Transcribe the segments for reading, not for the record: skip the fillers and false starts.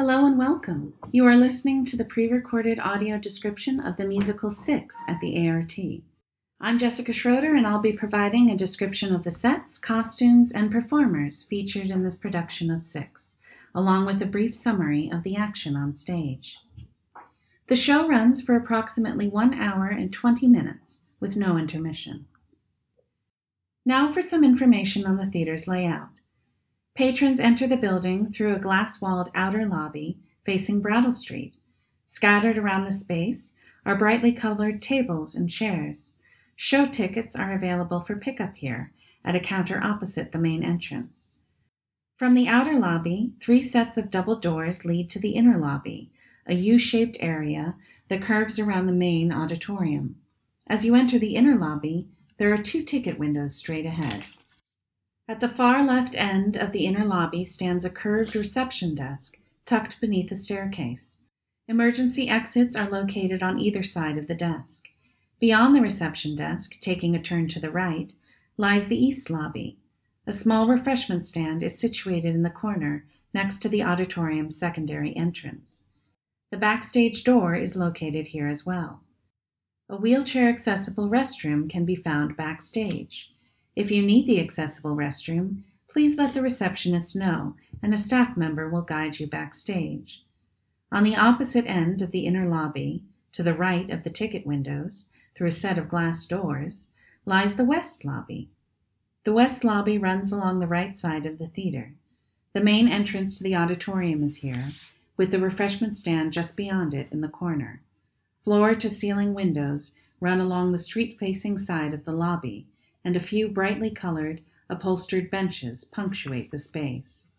Hello and welcome. You are listening to the pre-recorded audio description of the musical Six at the ART. I'm Jessica Schroeder, and I'll be providing a description of the sets, costumes, and performers featured in this production of Six, along with a brief summary of the action on stage. The show runs for approximately 1 hour and 20 minutes, with no intermission. Now for some information on the theater's layout. Patrons enter the building through a glass-walled outer lobby facing Brattle Street. Scattered around the space are brightly colored tables and chairs. Show tickets are available for pickup here at a counter opposite the main entrance. From the outer lobby, 3 sets of double doors lead to the inner lobby, a U-shaped area that curves around the main auditorium. As you enter the inner lobby, there are 2 ticket windows straight ahead. At the far left end of the inner lobby stands a curved reception desk tucked beneath a staircase. Emergency exits are located on either side of the desk. Beyond the reception desk, taking a turn to the right, lies the east lobby. A small refreshment stand is situated in the corner next to the auditorium's secondary entrance. The backstage door is located here as well. A wheelchair-accessible restroom can be found backstage. If you need the accessible restroom, please let the receptionist know, and a staff member will guide you backstage. On the opposite end of the inner lobby, to the right of the ticket windows, through a set of glass doors, lies the west lobby. The west lobby runs along the right side of the theater. The main entrance to the auditorium is here, with the refreshment stand just beyond it in the corner. Floor-to-ceiling windows run along the street-facing side of the lobby, and a few brightly colored, upholstered benches punctuate the space.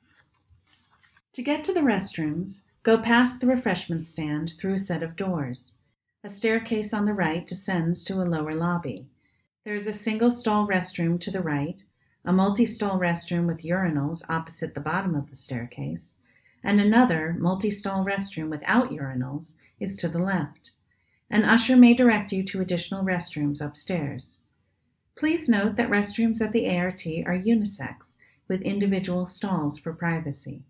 To get to the restrooms, go past the refreshment stand through a set of doors. A staircase on the right descends to a lower lobby. There is a single-stall restroom to the right, a multi-stall restroom with urinals opposite the bottom of the staircase, and another multi-stall restroom without urinals is to the left. An usher may direct you to additional restrooms upstairs. Please note that restrooms at the ART are unisex, with individual stalls for privacy.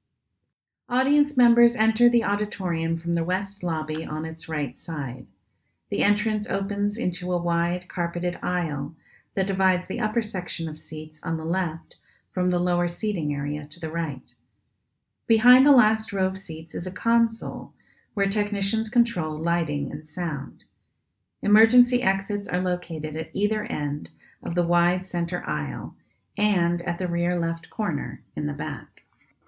Audience members enter the auditorium from the west lobby on its right side. The entrance opens into a wide, carpeted aisle that divides the upper section of seats on the left from the lower seating area to the right. Behind the last row of seats is a console where technicians control lighting and sound. Emergency exits are located at either end of the wide center aisle and at the rear left corner in the back.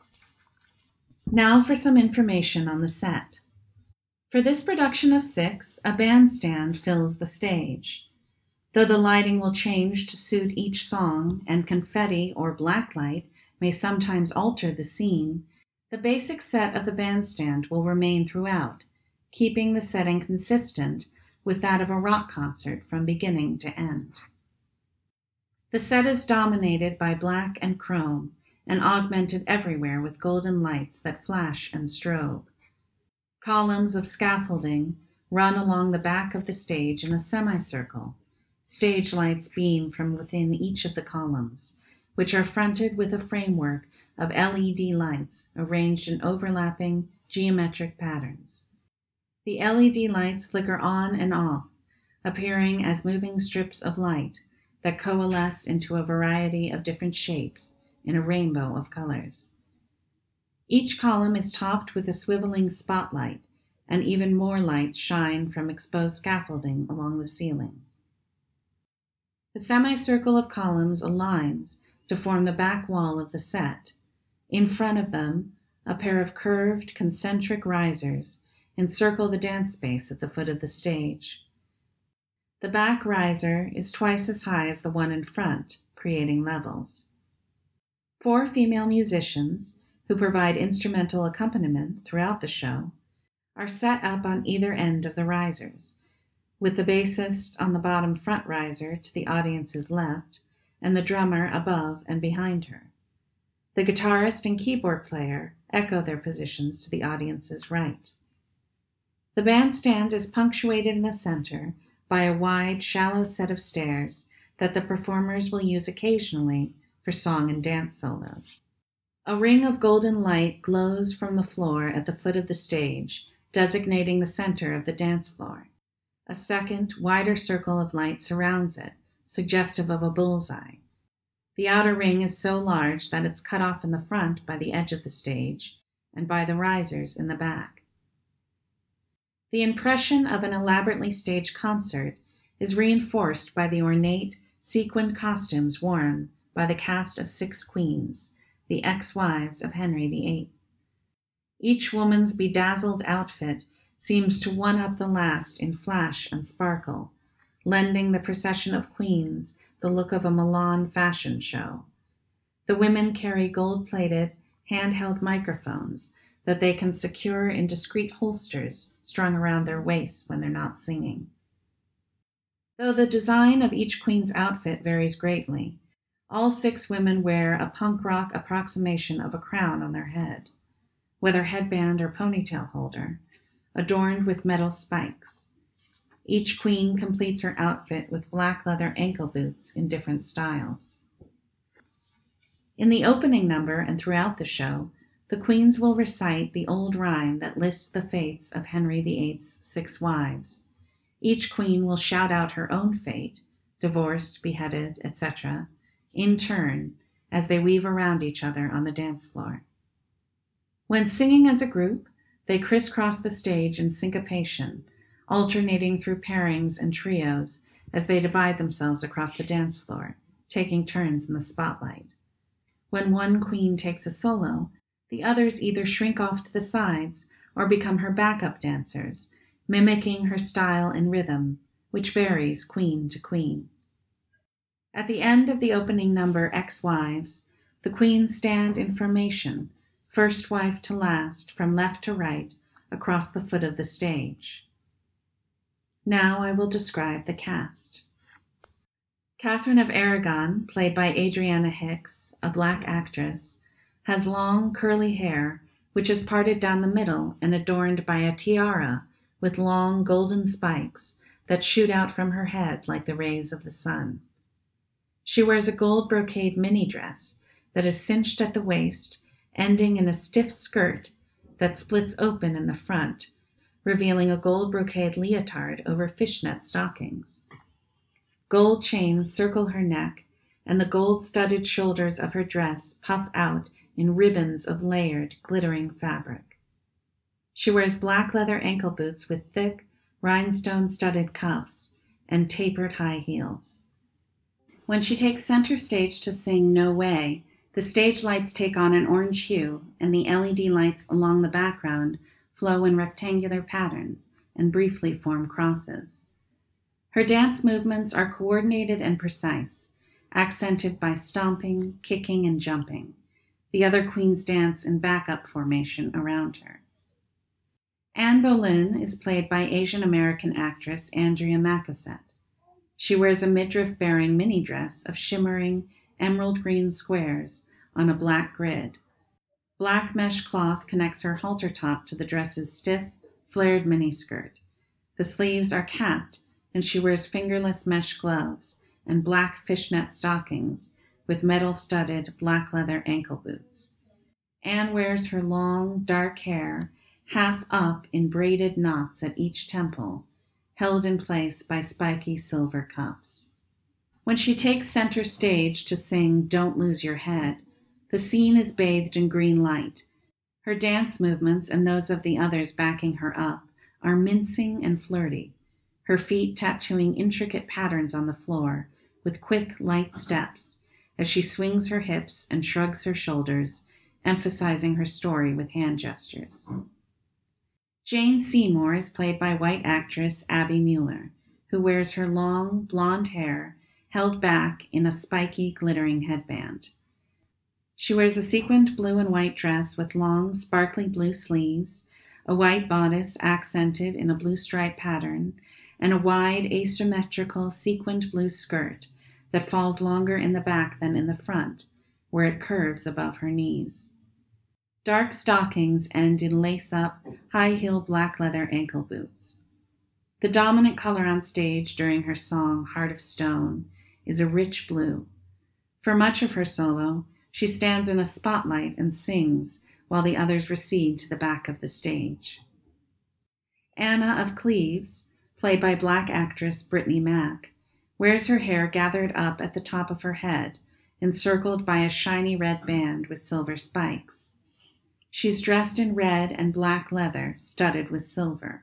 Now for some information on the set. For this production of Six, a bandstand fills the stage. Though the lighting will change to suit each song and confetti or blacklight may sometimes alter the scene, the basic set of the bandstand will remain throughout, keeping the setting consistent with that of a rock concert from beginning to end. The set is dominated by black and chrome and augmented everywhere with golden lights that flash and strobe. Columns of scaffolding run along the back of the stage in a semicircle. Stage lights beam from within each of the columns, which are fronted with a framework of LED lights arranged in overlapping geometric patterns. The LED lights flicker on and off, appearing as moving strips of light that coalesce into a variety of different shapes in a rainbow of colors. Each column is topped with a swiveling spotlight, and even more lights shine from exposed scaffolding along the ceiling. The semicircle of columns aligns to form the back wall of the set. In front of them, a pair of curved, concentric risers encircle the dance space at the foot of the stage. The back riser is twice as high as the one in front, creating levels. 4 female musicians, who provide instrumental accompaniment throughout the show, are set up on either end of the risers, with the bassist on the bottom front riser to the audience's left and the drummer above and behind her. The guitarist and keyboard player echo their positions to the audience's right. The bandstand is punctuated in the center by a wide, shallow set of stairs that the performers will use occasionally for song and dance solos. A ring of golden light glows from the floor at the foot of the stage, designating the center of the dance floor. A second, wider circle of light surrounds it, suggestive of a bullseye. The outer ring is so large that it's cut off in the front by the edge of the stage and by the risers in the back. The impression of an elaborately staged concert is reinforced by the ornate, sequined costumes worn by the cast of 6 queens, the ex-wives of Henry VIII. Each woman's bedazzled outfit seems to one-up the last in flash and sparkle, lending the procession of queens the look of a Milan fashion show. The women carry gold-plated, handheld microphones that they can secure in discreet holsters strung around their waists when they're not singing. Though the design of each queen's outfit varies greatly, all 6 women wear a punk rock approximation of a crown on their head, whether headband or ponytail holder, adorned with metal spikes. Each queen completes her outfit with black leather ankle boots in different styles. In the opening number and throughout the show, the queens will recite the old rhyme that lists the fates of Henry VIII's 6 wives. Each queen will shout out her own fate, divorced, beheaded, etc., in turn as they weave around each other on the dance floor. When singing as a group, they crisscross the stage in syncopation, alternating through pairings and trios as they divide themselves across the dance floor, taking turns in the spotlight. When one queen takes a solo, the others either shrink off to the sides or become her backup dancers, mimicking her style and rhythm, which varies queen to queen. At the end of the opening number, Ex-Wives, the queens stand in formation, first wife to last, from left to right, across the foot of the stage. Now I will describe the cast. Catherine of Aragon, played by Adriana Hicks, a black actress, has long curly hair, which is parted down the middle and adorned by a tiara with long golden spikes that shoot out from her head like the rays of the sun. She wears a gold brocade mini dress that is cinched at the waist, ending in a stiff skirt that splits open in the front, revealing a gold brocade leotard over fishnet stockings. Gold chains circle her neck, and the gold-studded shoulders of her dress puff out in ribbons of layered, glittering fabric. She wears black leather ankle boots with thick, rhinestone-studded cuffs and tapered high heels. When she takes center stage to sing No Way, the stage lights take on an orange hue, and the LED lights along the background flow in rectangular patterns and briefly form crosses. Her dance movements are coordinated and precise, accented by stomping, kicking, and jumping. The other queens dance in backup formation around her. Anne Boleyn is played by Asian American actress Andrea Macassette. She wears a midriff-bearing mini dress of shimmering emerald green squares on a black grid. Black mesh cloth connects her halter top to the dress's stiff, flared miniskirt. The sleeves are capped, and she wears fingerless mesh gloves and black fishnet stockings with metal-studded black leather ankle boots. Anne wears her long, dark hair half up in braided knots at each temple, held in place by spiky silver cuffs. When she takes center stage to sing Don't Lose Your Head, the scene is bathed in green light. Her dance movements and those of the others backing her up are mincing and flirty, her feet tattooing intricate patterns on the floor with quick, light steps as she swings her hips and shrugs her shoulders, emphasizing her story with hand gestures. Jane Seymour is played by white actress Abby Mueller, who wears her long, blonde hair held back in a spiky, glittering headband. She wears a sequined blue and white dress with long, sparkly blue sleeves, a white bodice accented in a blue stripe pattern, and a wide, asymmetrical, sequined blue skirt that falls longer in the back than in the front, where it curves above her knees. Dark stockings end in lace-up, high-heel black leather ankle boots. The dominant color on stage during her song Heart of Stone is a rich blue. For much of her solo, She stands in a spotlight and sings while the others recede to the back of the stage. Anna of Cleves, played by Black actress Brittany Mack, wears her hair gathered up at the top of her head, encircled by a shiny red band with silver spikes. She's dressed in red and black leather, studded with silver.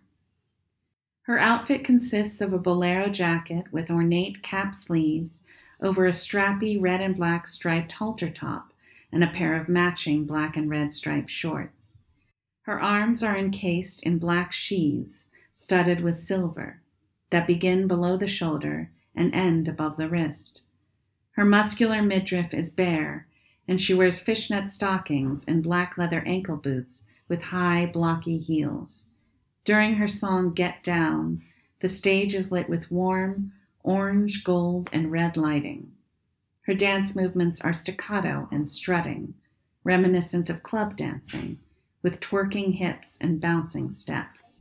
Her outfit consists of a bolero jacket with ornate cap sleeves over a strappy red and black striped halter top and a pair of matching black and red striped shorts. Her arms are encased in black sheaths studded with silver that begin below the shoulder and end above the wrist. Her muscular midriff is bare, and she wears fishnet stockings and black leather ankle boots with high, blocky heels. During her song Get Down, the stage is lit with warm orange, gold, and red lighting. Her dance movements are staccato and strutting, reminiscent of club dancing, with twerking hips and bouncing steps.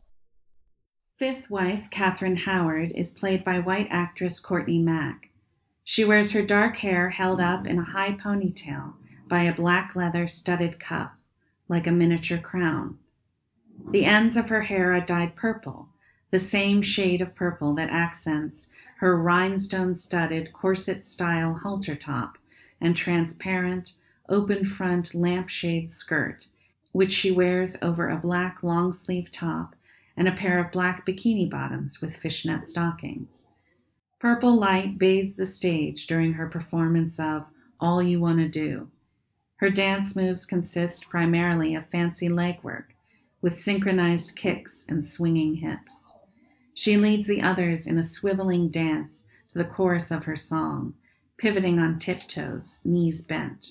Fifth wife, Catherine Howard, is played by white actress Courtney Mack. She wears her dark hair held up in a high ponytail by a black leather studded cuff, like a miniature crown. The ends of her hair are dyed purple, the same shade of purple that accents her rhinestone-studded corset-style halter top and transparent, open-front lampshade skirt, which she wears over a black long-sleeve top and a pair of black bikini bottoms with fishnet stockings. Purple light bathed the stage during her performance of All You Wanna Do. Her dance moves consist primarily of fancy legwork, with synchronized kicks and swinging hips. She leads the others in a swiveling dance to the chorus of her song, pivoting on tiptoes, knees bent.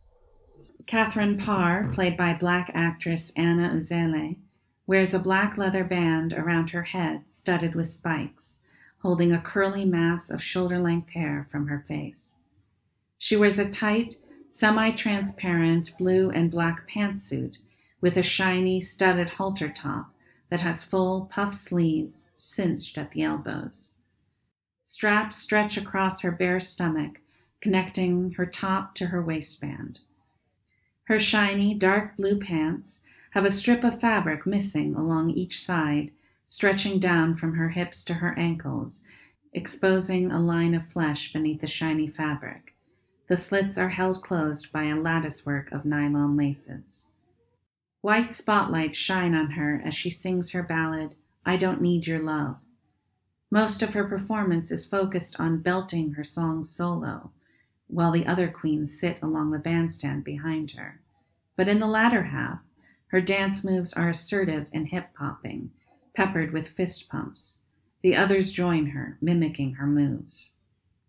Catherine Parr, played by Black actress Anna Uzele, wears a black leather band around her head studded with spikes, holding a curly mass of shoulder-length hair from her face. She wears a tight, semi-transparent blue and black pantsuit with a shiny, studded halter top that has full puff sleeves cinched at the elbows. Straps stretch across her bare stomach, connecting her top to her waistband. Her shiny, dark blue pants have a strip of fabric missing along each side, stretching down from her hips to her ankles, exposing a line of flesh beneath the shiny fabric. The slits are held closed by a latticework of nylon laces. White spotlights shine on her as she sings her ballad, I Don't Need Your Love. Most of her performance is focused on belting her songs solo, while the other queens sit along the bandstand behind her. But in the latter half, her dance moves are assertive and hip-popping, peppered with fist pumps. The others join her, mimicking her moves.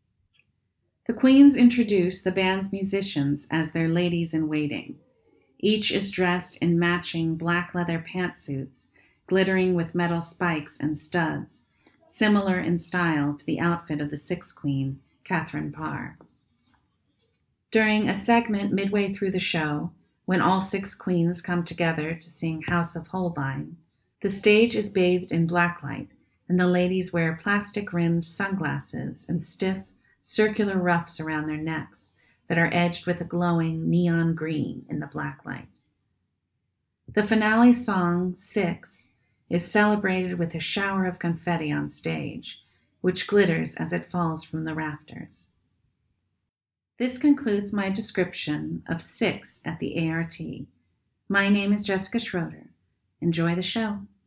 The queens introduce the band's musicians as their ladies-in-waiting. Each is dressed in matching black leather pantsuits, glittering with metal spikes and studs, similar in style to the outfit of the sixth queen, Catherine Parr. During a segment midway through the show, when all six queens come together to sing House of Holbein, the stage is bathed in blacklight, and the ladies wear plastic-rimmed sunglasses and stiff, circular ruffs around their necks that are edged with a glowing neon green in the black light. The finale song, 6, is celebrated with a shower of confetti on stage, which glitters as it falls from the rafters. This concludes my description of 6 at the ART. My name is Jessica Schroeder. Enjoy the show.